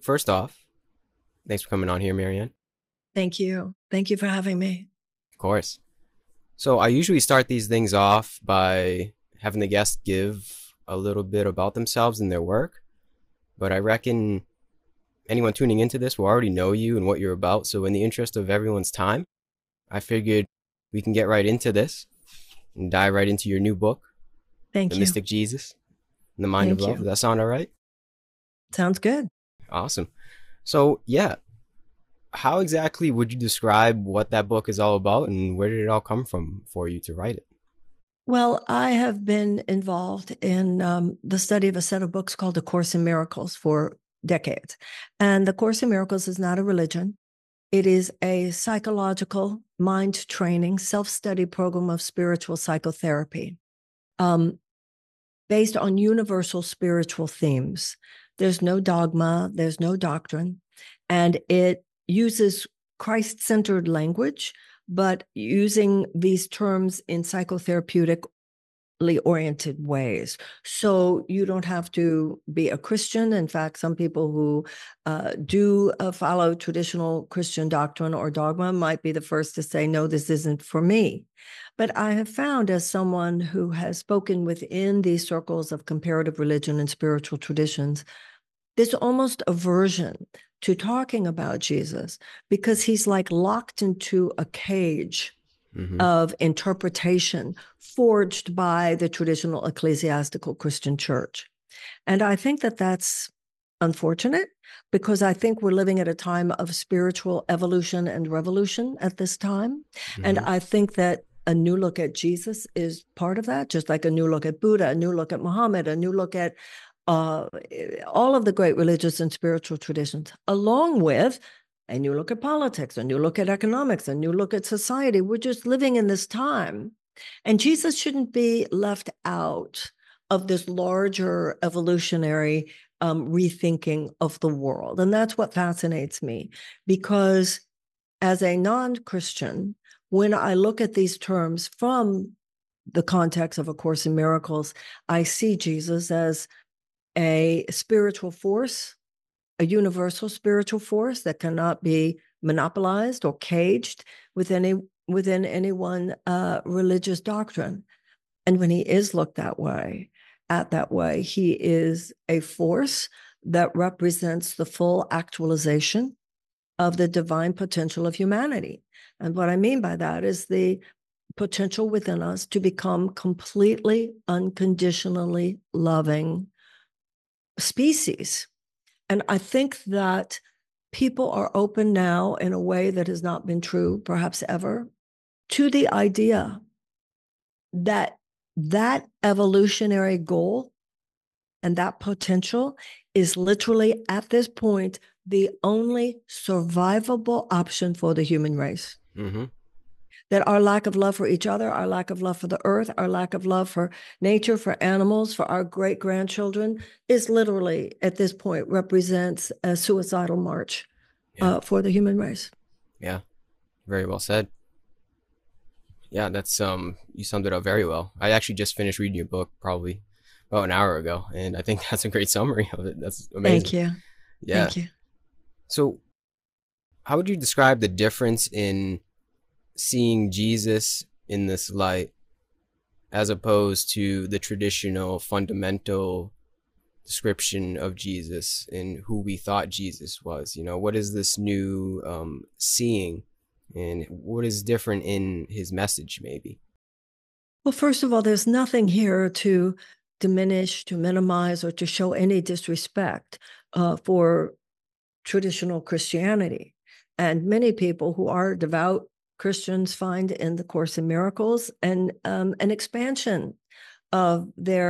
first off, thanks for coming on here, Marianne. Thank you. Thank you for having me. Of course. So I usually start these things off by having the guest give a little bit about themselves and their work, but I reckon anyone tuning into this will already know you and what you're about. So in the interest of everyone's time, I figured we can get right into this and dive right into your new book, The Thank you. Mystic Jesus and the Mind of Thank Love. Does you. that sound all right? Sounds good. Awesome. So yeah, how exactly would you describe what that book is all about and where did it all come from for you to write it? Well, I have been involved in the study of a set of books called A Course in Miracles for decades. And The Course in Miracles is not a religion. It is a psychological mind training, self-study program of spiritual psychotherapy um, based on universal spiritual themes. There's no dogma, there's no doctrine, and it uses Christ-centered language, but using these terms in psychotherapeutically oriented ways. So you don't have to be a Christian. In fact, some people who do follow traditional Christian doctrine or dogma might be the first to say, no, this isn't for me. But I have found, as someone who has spoken within these circles of comparative religion and spiritual traditions, there's almost aversion to talking about Jesus because he's like locked into a cage Mm-hmm. of interpretation forged by the traditional ecclesiastical Christian church. And I think that that's unfortunate because I think we're living at a time of spiritual evolution and revolution at this time. And Mm-hmm. I think that a new look at Jesus is part of that, just like a new look at Buddha, a new look at Muhammad, a new look at uh, all of the great religious and spiritual traditions, along with a new look at politics, a new look at economics, a new look at society. We're just living in this time. And Jesus shouldn't be left out of this larger evolutionary rethinking of the world. And that's what fascinates me, because as a non-Christian, when I look at these terms from the context of A Course in Miracles, I see Jesus as a spiritual force, a universal spiritual force that cannot be monopolized or caged within any one religious doctrine. And when he is looked that way, he is a force that represents the full actualization of the divine potential of humanity. And what I mean by that is the potential within us to become completely unconditionally loving species. And I think that people are open now in a way that has not been true, perhaps ever, to the idea that that evolutionary goal and that potential is literally at this point the only survivable option for the human race. Mm-hmm. That our lack of love for each other, our lack of love for the earth, our lack of love for nature, for animals, for our great grandchildren is literally at this point represents a suicidal march Yeah. for the human race. Yeah. Very well said. Yeah, that's you summed it up very well. I actually just finished reading your book probably about an hour ago, and I think that's a great summary of it. That's Thank amazing. you. Yeah. Thank you. So, how would you describe the difference in seeing Jesus in this light as opposed to the traditional fundamental description of Jesus and who we thought Jesus was? You know, what is this new seeing and what is different in his message, maybe? Well, first of all, there's nothing here to diminish, to minimize, or to show any disrespect for traditional Christianity. And many people who are devout Christians find in the Course in Miracles an expansion of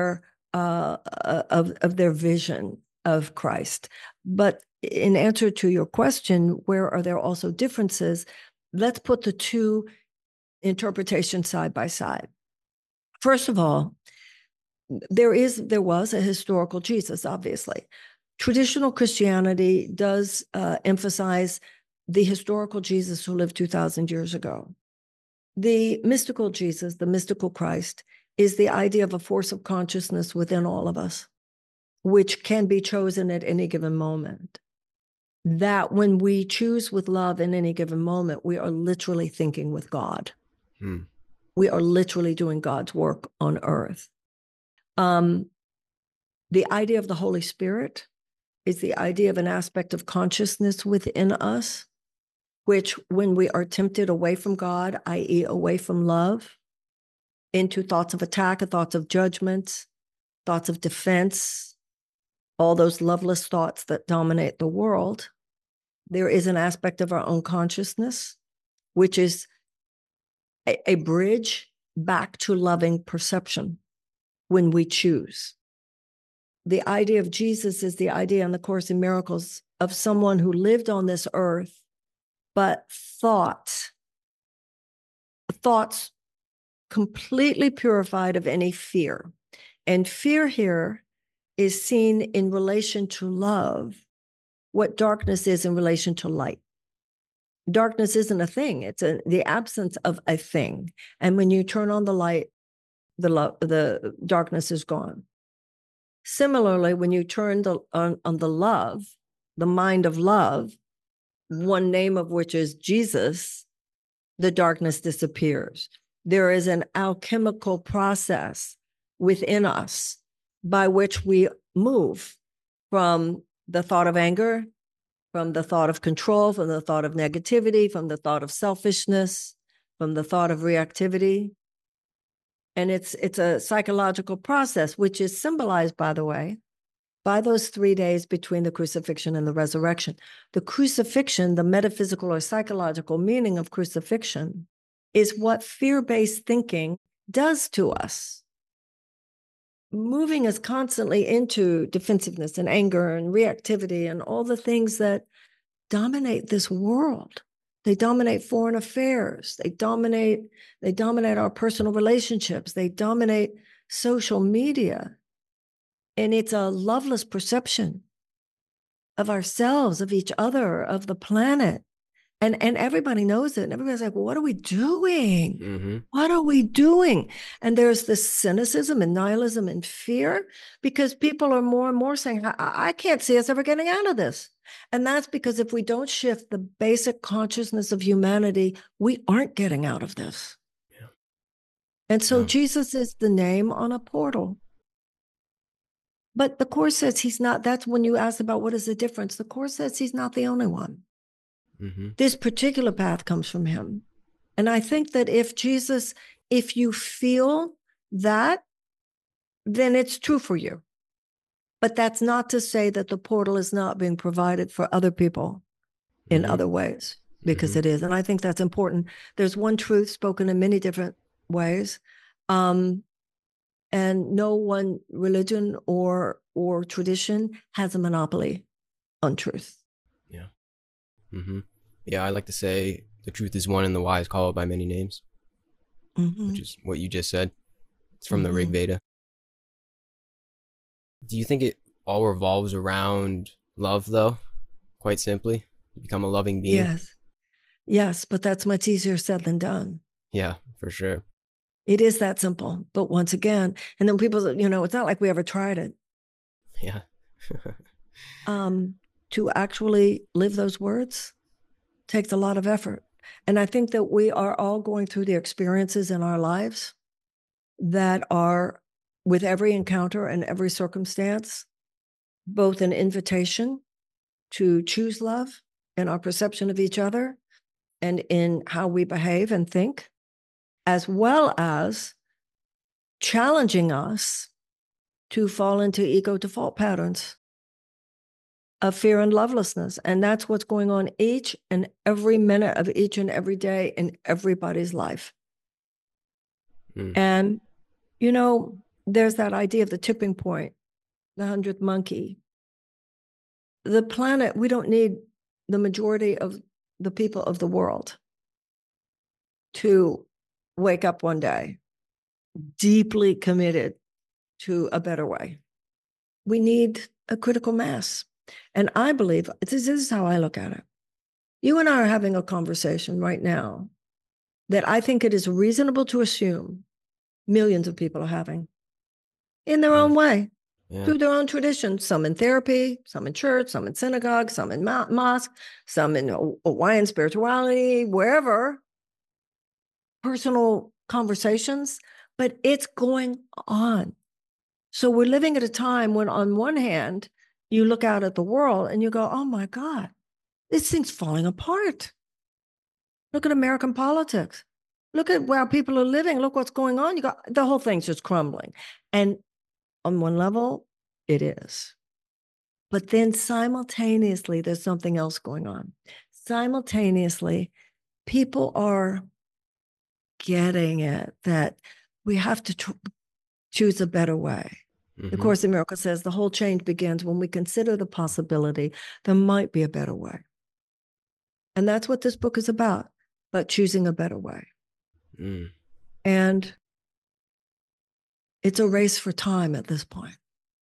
their vision of Christ. But in answer to your question, where are there also differences? Let's put the two interpretations side by side. First of all, there was a historical Jesus, obviously. Traditional Christianity does emphasize the historical Jesus who lived 2,000 years ago. The mystical Jesus, the mystical Christ, is the idea of a force of consciousness within all of us, which can be chosen at any given moment. that when we choose with love in any given moment, we are literally thinking with God. We are literally doing God's work on earth. The idea of the Holy Spirit is the idea of an aspect of consciousness within us, which when we are tempted away from God, i.e. away from love, into thoughts of attack, thoughts of judgment, thoughts of defense, all those loveless thoughts that dominate the world, there is an aspect of our own consciousness, which is a bridge back to loving perception when we choose. The idea of Jesus is the idea in the Course in Miracles of someone who lived on this earth, but thoughts completely purified of any fear. And fear here is seen in relation to love, what darkness is in relation to light. Darkness isn't a thing. It's the absence of a thing. And when you turn on the light, the darkness is gone. Similarly, when you turn on the love, the mind of love, one name of which is Jesus, the darkness disappears. There is an alchemical process within us by which we move from the thought of anger, from the thought of control, from the thought of negativity, from the thought of selfishness, from the thought of reactivity. And it's a psychological process, which is symbolized, by the way, by those 3 days between the crucifixion and the resurrection. The crucifixion, the metaphysical or psychological meaning of crucifixion, is what fear-based thinking does to us, moving us constantly into defensiveness and anger and reactivity and all the things that dominate this world. They dominate foreign affairs. They dominate our personal relationships. They dominate social media. And it's a loveless perception of ourselves, of each other, of the planet. And everybody knows it. And everybody's like, well, what are we doing? Mm-hmm. What are we doing? And there's this cynicism and nihilism and fear because people are more and more saying, I can't see us ever getting out of this. And that's because if we don't shift the basic consciousness of humanity, we aren't getting out of this. Yeah. And so Jesus is the name on a portal. But the Course says he's not. That's when you ask about what is the difference. The Course says he's not the only one. Mm-hmm. This particular path comes from him. And I think that if you feel that, then it's true for you. But that's not to say that the portal is not being provided for other people in other ways, because it is. And I think that's important. There's one truth spoken in many different ways. And no one religion or tradition has a monopoly on truth. Yeah. Mm-hmm. Yeah, I like to say the truth is one and the wise call it by many names, which is what you just said. It's from the Rig Veda. Do you think it all revolves around love, though? Quite simply, you become a loving being? Yes, but that's much easier said than done. Yeah, for sure. It is that simple. But once again, and then people, it's not like we ever tried it. Yeah. To actually live those words takes a lot of effort. And I think that we are all going through the experiences in our lives that are, with every encounter and every circumstance, both an invitation to choose love in our perception of each other and in how we behave and think, as well as challenging us to fall into ego default patterns of fear and lovelessness. And that's what's going on each and every minute of each and every day in everybody's life. And, there's that idea of the tipping point, the 100th monkey. The planet, we don't need the majority of the people of the world to wake up one day deeply committed to a better way. We need a critical mass. And I believe, this is how I look at it. You and I are having a conversation right now that I think it is reasonable to assume millions of people are having in their own way. Yeah. through their own traditions, some in therapy, some in church, some in synagogue, some in mosque, some in Hawaiian spirituality, wherever, personal conversations, but it's going on. So we're living at a time when, on one hand, you look out at the world and you go, oh my God, this thing's falling apart. Look at American politics. Look at where people are living. Look what's going on. You got the whole thing's just crumbling. And on one level, it is. But then simultaneously, there's something else going on. Simultaneously, people are getting it that we have to choose a better way. The Course in Miracles says the whole change begins when we consider the possibility there might be a better way. And that's what this book is about choosing a better way. And it's a race for time at this point.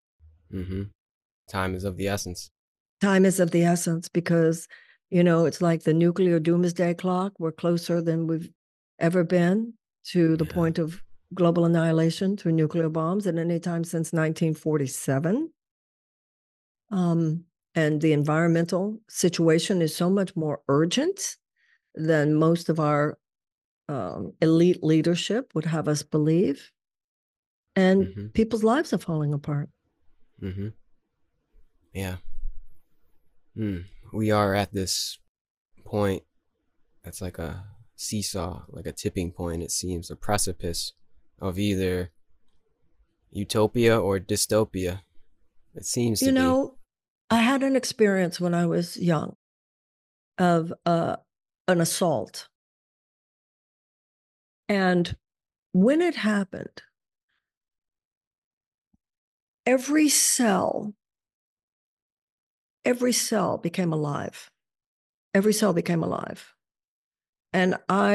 Time is of the essence. Time is of the essence because, it's like the nuclear doomsday clock. We're closer than we've ever been to the point of global annihilation through nuclear bombs at any time since 1947. And the environmental situation is so much more urgent than most of our elite leadership would have us believe. And people's lives are falling apart. Yeah. We are at this point that's like a seesaw, like a tipping point, it seems, a precipice of either utopia or dystopia. It seems to be. I had an experience when I was young of an assault. And when it happened, every cell became alive. Every cell became alive. And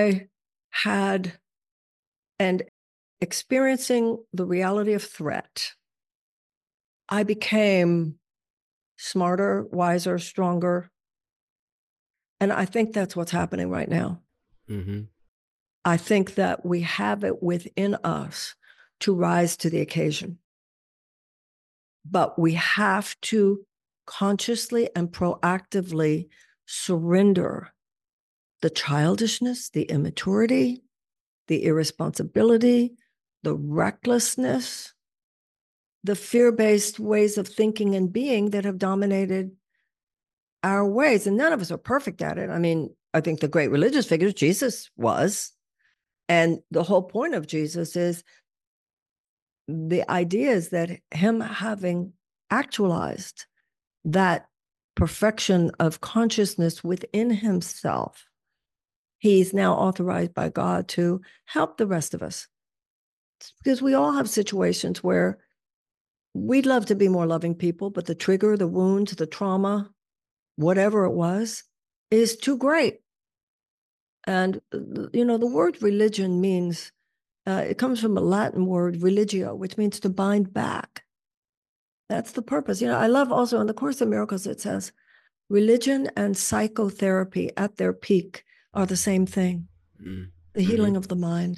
experiencing the reality of threat, I became smarter, wiser, stronger. And I think that's what's happening right now. I think that we have it within us to rise to the occasion. But we have to consciously and proactively surrender the childishness, the immaturity, the irresponsibility, the recklessness, the fear-based ways of thinking and being that have dominated our ways. And none of us are perfect at it. I mean, I think the great religious figures, Jesus was. And the whole point of Jesus is the idea is that him having actualized that perfection of consciousness within himself, he's now authorized by God to help the rest of us. Because we all have situations where we'd love to be more loving people, but the trigger, the wounds, the trauma, whatever it was, is too great. And, the word religion means, it comes from a Latin word, religio, which means to bind back. That's the purpose. I love also in the Course in Miracles, it says, religion and psychotherapy at their peak are the same thing, the healing of the mind.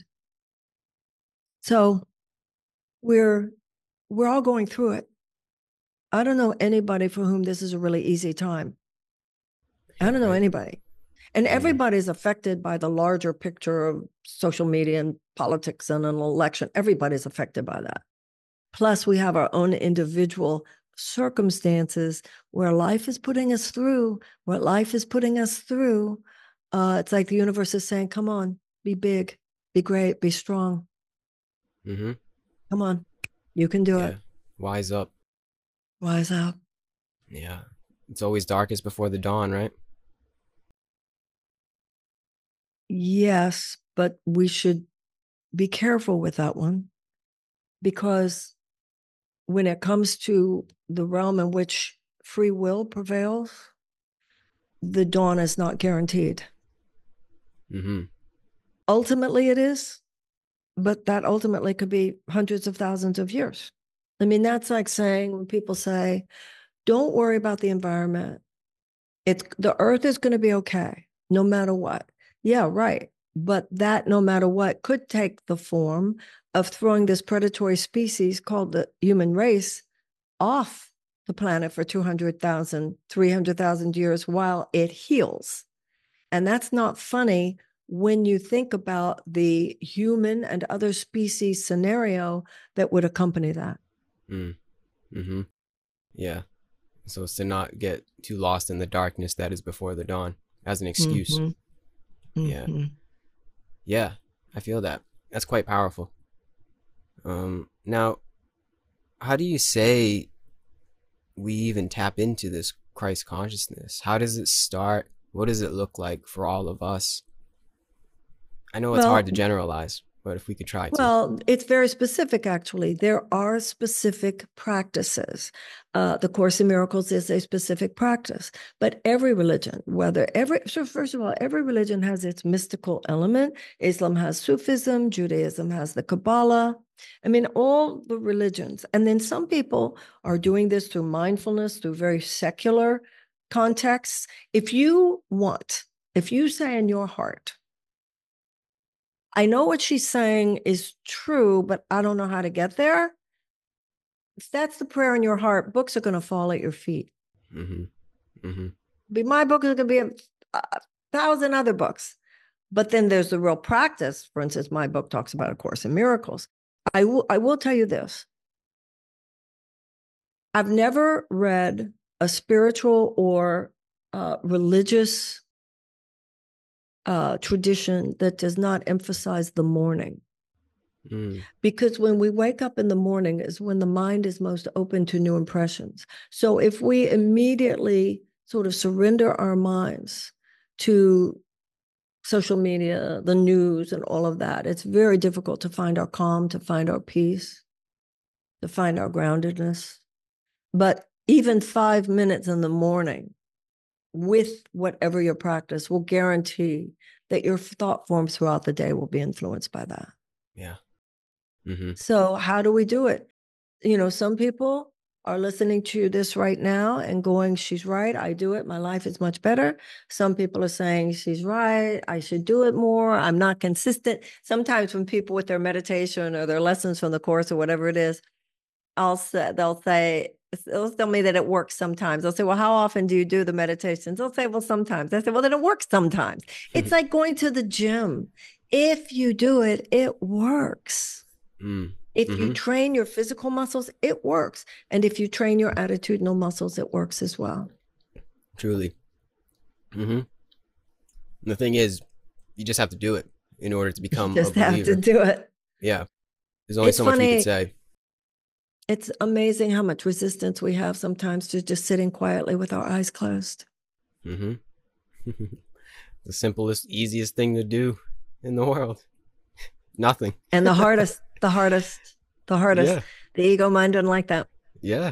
So we're all going through it. I don't know anybody for whom this is a really easy time. I don't know anybody. And everybody's affected by the larger picture of social media and politics and an election. Everybody's affected by that. Plus, we have our own individual circumstances where life is putting us through, It's like the universe is saying, come on, be big, be great, be strong. Come on, you can do it. Wise up. Wise up. Yeah. It's always darkest before the dawn, right? Yes, but we should be careful with that one, because when it comes to the realm in which free will prevails, the dawn is not guaranteed. Ultimately it is, but that ultimately could be hundreds of thousands of years. I mean, that's like saying, when people say, don't worry about the environment, the earth is going to be okay, no matter what. Yeah, right. But that no matter what could take the form of throwing this predatory species called the human race off the planet for 200,000, 300,000 years while it heals. And that's not funny when you think about the human and other species scenario that would accompany that. Mm-hmm. Yeah. So it's to not get too lost in the darkness that is before the dawn as an excuse. Mm-hmm. Yeah. Mm-hmm. Yeah. I feel that. That's quite powerful. Now, how do you say we even tap into this Christ consciousness? How does it start? What does it look like for all of us? I know it's hard to generalize, but if we could try to. Well, it's very specific, actually. There are specific practices. The Course in Miracles is a specific practice, but every religion, so first of all, every religion has its mystical element. Islam has Sufism, Judaism has the Kabbalah. I mean, all the religions. And then some people are doing this through mindfulness, through very secular contexts. If you say in your heart, I know what she's saying is true, but I don't know how to get there. If that's the prayer in your heart, books are going to fall at your feet. Mm-hmm. Mm-hmm. My book is going to be a thousand other books. But then there's the real practice. For instance, my book talks about A Course in Miracles. I will tell you this. I've never read a spiritual or religious tradition that does not emphasize the morning. Because when we wake up in the morning is when the mind is most open to new impressions. So if we immediately sort of surrender our minds to social media, the news, and all of that, it's very difficult to find our calm, to find our peace, to find our groundedness. But even 5 minutes in the morning with whatever your practice will guarantee that your thought forms throughout the day will be influenced by that. Yeah. Mm-hmm. So how do we do it? Some people are listening to this right now and going, she's right, I do it, my life is much better. Some people are saying, she's right, I should do it more, I'm not consistent. Sometimes when people with their meditation or their lessons from the Course or whatever it is, they'll tell me that it works sometimes. They'll say, well, how often do you do the meditations? They'll say, well, sometimes. I say, well, then it works sometimes. It's like going to the gym. If you do it, it works. If you train your physical muscles, it works. And if you train your attitudinal muscles, it works as well. Truly. The thing is, you just have to do it in order to become a believer. You just have to do it. Yeah. There's only so much we could say. It's amazing how much resistance we have sometimes to just sitting quietly with our eyes closed. The simplest, easiest thing to do in the world. Nothing. And the hardest. Yeah. The ego mind doesn't like that. Yeah.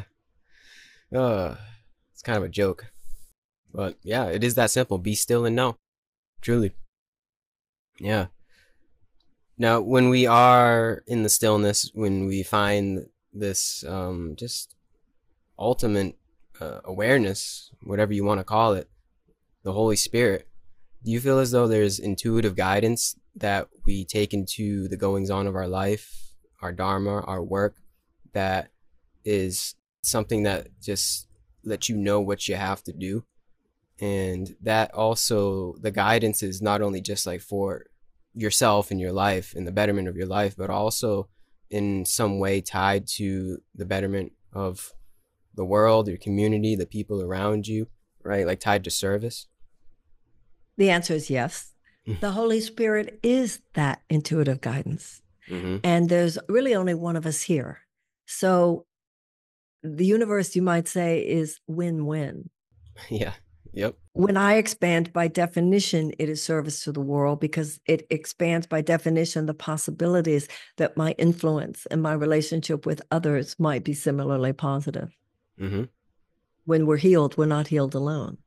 It's kind of a joke. But yeah, it is that simple. Be still and know. Truly. Yeah. Now, when we are in the stillness, when we find this just ultimate awareness, whatever you want to call it, the Holy Spirit, do you feel as though there's intuitive guidance that we take into the goings on of our life, our dharma, our work, that is something that just lets you know what you have to do? And that also, the guidance is not only just like for yourself and your life and the betterment of your life, but also in some way tied to the betterment of the world, your community, the people around you, right? Like tied to service? The answer is yes. The Holy Spirit is that intuitive guidance. And there's really only one of us here. So the universe, you might say, is win-win. Yeah. Yep. When I expand, by definition, it is service to the world, because it expands by definition the possibilities that my influence and my relationship with others might be similarly positive. When we're healed, we're not healed alone.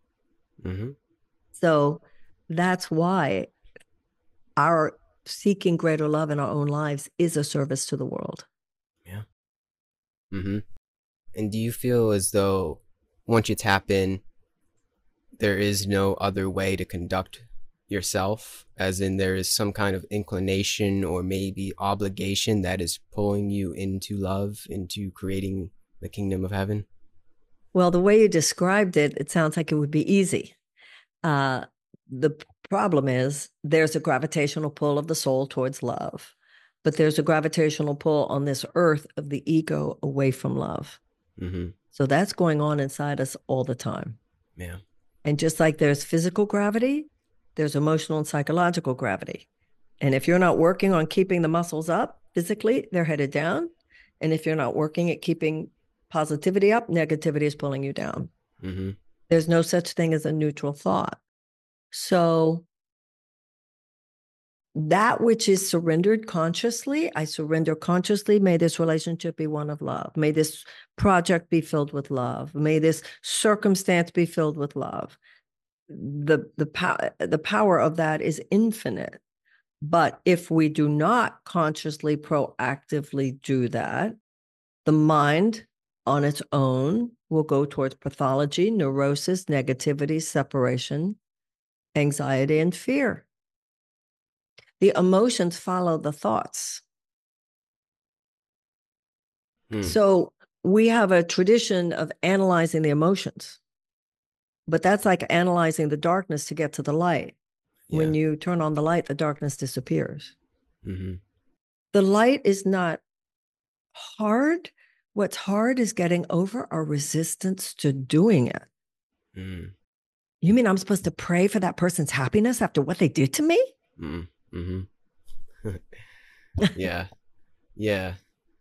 So that's why our seeking greater love in our own lives is a service to the world. Yeah. And do you feel as though once you tap in, there is no other way to conduct yourself, as in there is some kind of inclination or maybe obligation that is pulling you into love, into creating the kingdom of heaven? Well, the way you described it, it sounds like it would be easy. The problem is there's a gravitational pull of the soul towards love, but there's a gravitational pull on this earth of the ego away from love. Mm-hmm. So that's going on inside us all the time. Yeah. And just like there's physical gravity, there's emotional and psychological gravity. And if you're not working on keeping the muscles up physically, they're headed down. And if you're not working at keeping positivity up, negativity is pulling you down. Mm-hmm. There's no such thing as a neutral thought. So that which is surrendered consciously, I surrender consciously. May this relationship be one of love. May this project be filled with love. May this circumstance be filled with love. The power of that is infinite. But if we do not consciously, proactively do that, the mind on its own will go towards pathology, neurosis, negativity, separation, anxiety, and fear. The emotions follow the thoughts. So we have a tradition of analyzing the emotions, but that's like analyzing the darkness to get to the light. Yeah. When you turn on the light, the darkness disappears. Mm-hmm. The light is not hard. What's hard is getting over our resistance to doing it. Mm. You mean I'm supposed to pray for that person's happiness after what they did to me? Mm-hmm. Yeah. Yeah.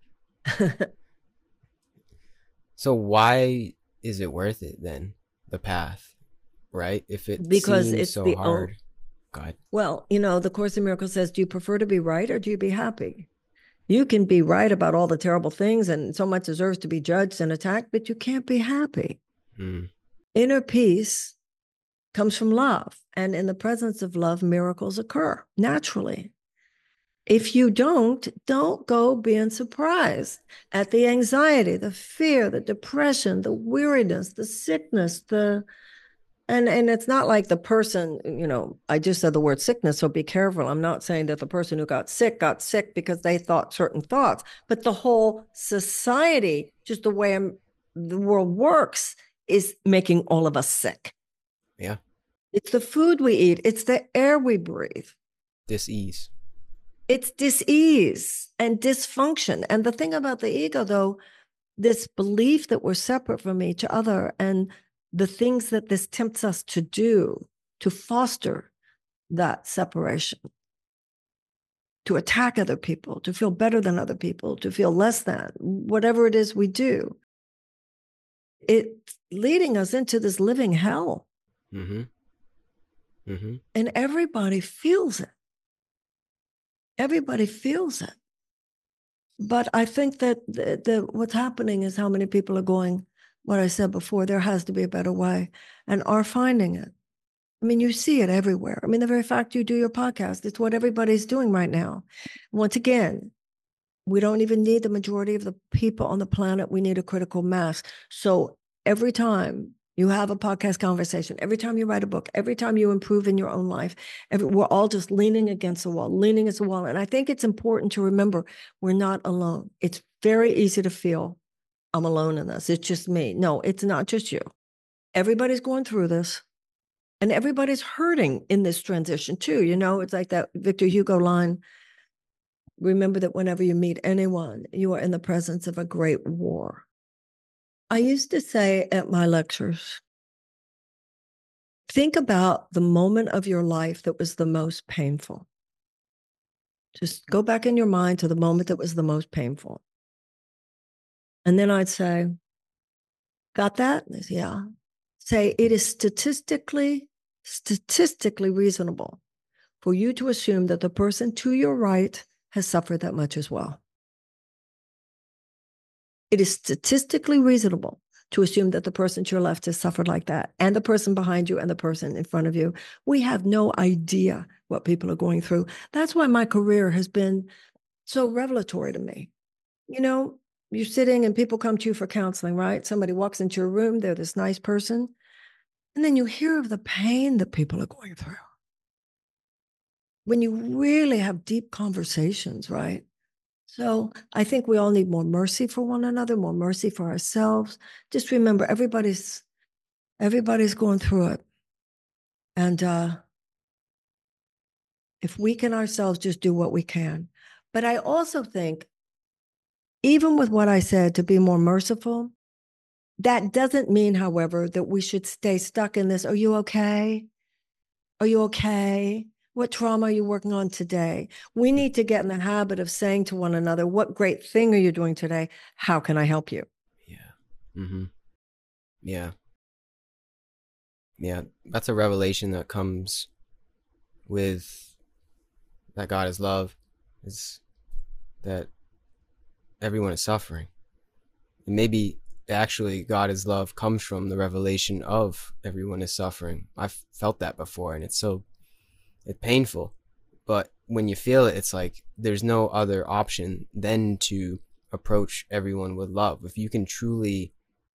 So why is it worth it then, the path, right? If it because seems it's so hard. God. Well, the Course in Miracles says, do you prefer to be right or do you be happy? You can be right about all the terrible things and so much deserves to be judged and attacked, but you can't be happy. Inner peace comes from love. And in the presence of love, miracles occur naturally. If you don't go being surprised at the anxiety, the fear, the depression, the weariness, the sickness, and it's not like the person, I just said the word sickness, so be careful. I'm not saying that the person who got sick because they thought certain thoughts, but the whole society, just the way the world works, is making all of us sick. Yeah. It's the food we eat. It's the air we breathe. Dis-ease. It's dis-ease and dysfunction. And the thing about the ego, though, this belief that we're separate from each other and the things that this tempts us to do to foster that separation, to attack other people, to feel better than other people, to feel less than, whatever it is we do, it's leading us into this living hell. Mm-hmm. Mm-hmm. And everybody feels it. Everybody feels it. But I think that what's happening is how many people are going, what I said before, there has to be a better way, and are finding it. I mean, you see it everywhere. I mean, the very fact you do your podcast, it's what everybody's doing right now. Once again, we don't even need the majority of the people on the planet. We need a critical mass. So every time you have a podcast conversation, every time you write a book, every time you improve in your own life, we're all just leaning against the wall, leaning against the wall. And I think it's important to remember we're not alone. It's very easy to feel I'm alone in this. It's just me. No, it's not just you. Everybody's going through this. And everybody's hurting in this transition too. It's like that Victor Hugo line. Remember that whenever you meet anyone, you are in the presence of a great war. I used to say at my lectures, think about the moment of your life that was the most painful. Just go back in your mind to the moment that was the most painful. And then I'd say, got that? And they say, yeah. Say, it is statistically reasonable for you to assume that the person to your right has suffered that much as well. It is statistically reasonable to assume that the person to your left has suffered like that, and the person behind you and the person in front of you. We have no idea what people are going through. That's why my career has been so revelatory to me. You're sitting and people come to you for counseling, right? Somebody walks into your room, they're this nice person, and then you hear of the pain that people are going through. When you really have deep conversations, right? So I think we all need more mercy for one another, more mercy for ourselves. Just remember, everybody's going through it. And if we can ourselves just do what we can. But I also think, even with what I said, to be more merciful, that doesn't mean, however, that we should stay stuck in this. Are you okay? Are you okay? What trauma are you working on today? We need to get in the habit of saying to one another, what great thing are you doing today? How can I help you? Yeah. Mm-hmm. Yeah. Yeah. That's a revelation that comes with that God is love, is that everyone is suffering. And maybe actually God is love comes from the revelation of everyone is suffering. I've felt that before, and it's painful. But when you feel it, it's like there's no other option than to approach everyone with love. If you can truly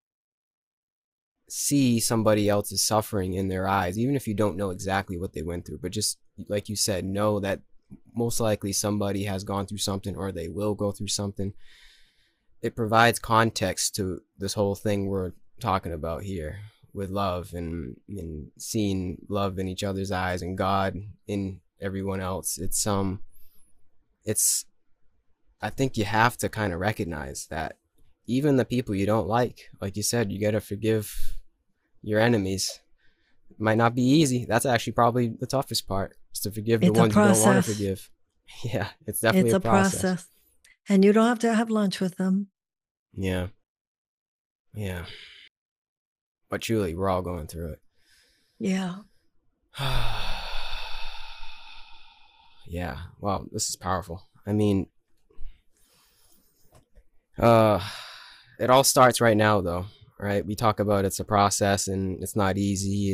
see somebody else's suffering in their eyes, even if you don't know exactly what they went through, but just like you said, know that most likely somebody has gone through something, or they will go through something. It provides context to this whole thing we're talking about here with love, and seeing love in each other's eyes and God in everyone else. It's I think you have to kind of recognize that even the people you don't like you said, you got to forgive your enemies. It might not be easy. That's actually probably the toughest part, is to forgive the It's a ones you don't want to process. forgive. Yeah, it's definitely It's a a process. process. And you don't have to have lunch with them. Yeah. Yeah. But truly, we're all going through it. Yeah. Yeah. Wow, this is powerful. I mean, it all starts right now, though, right? We talk about it's a process and it's not easy.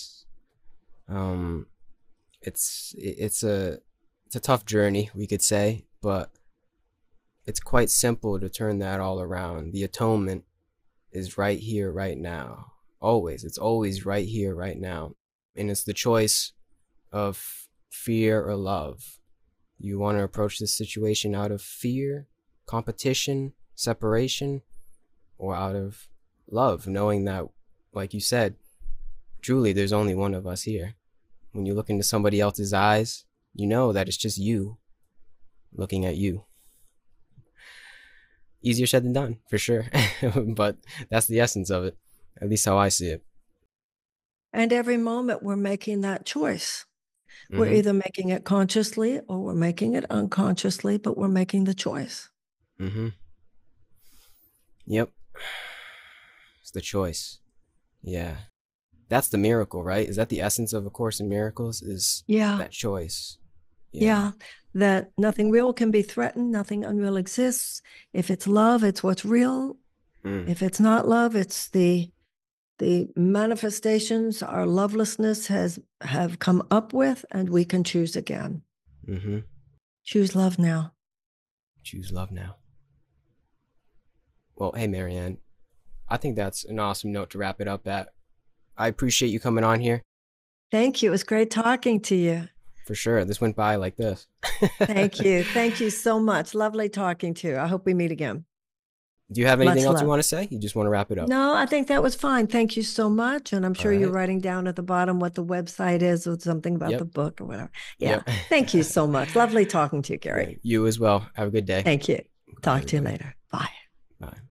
Um, it's a tough journey, we could say, but it's quite simple to turn that all around. The atonement is right here, right now. Always. It's always right here, right now. And it's the choice of fear or love. You want to approach this situation out of fear, competition, separation, or out of love, knowing that, like you said, truly there's only one of us here. When you look into somebody else's eyes, you know that it's just you looking at you. Easier said than done, for sure. But that's the essence of it, at least how I see it. And every moment we're making that choice. Mm-hmm. We're either making it consciously or we're making it unconsciously, but we're making the choice. Mm-hmm. Yep. It's the choice. Yeah. That's the miracle, right? Is that the essence of A Course in Miracles? Is that choice? Yeah. That nothing real can be threatened, nothing unreal exists. If it's love, it's what's real. If it's not love, it's the manifestations our lovelessness have come up with, and we can choose again. Mm-hmm. Choose love now. Choose love now. Well, hey, Marianne, I think that's an awesome note to wrap it up at. I appreciate you coming on here. Thank you. It was great talking to you. For sure. This went by like this. Thank you. Thank you so much. Lovely talking to you. I hope we meet again. Do you have anything else you want to say? You just want to wrap it up? No, I think that was fine. Thank you so much. And I'm sure you're right. writing down at the bottom what the website is or something about the book or whatever. Yeah. Yep. Thank you so much. Lovely talking to you, Gary. You as well. Have a good day. Thank you. Bye, Talk to you later. Bye. Bye.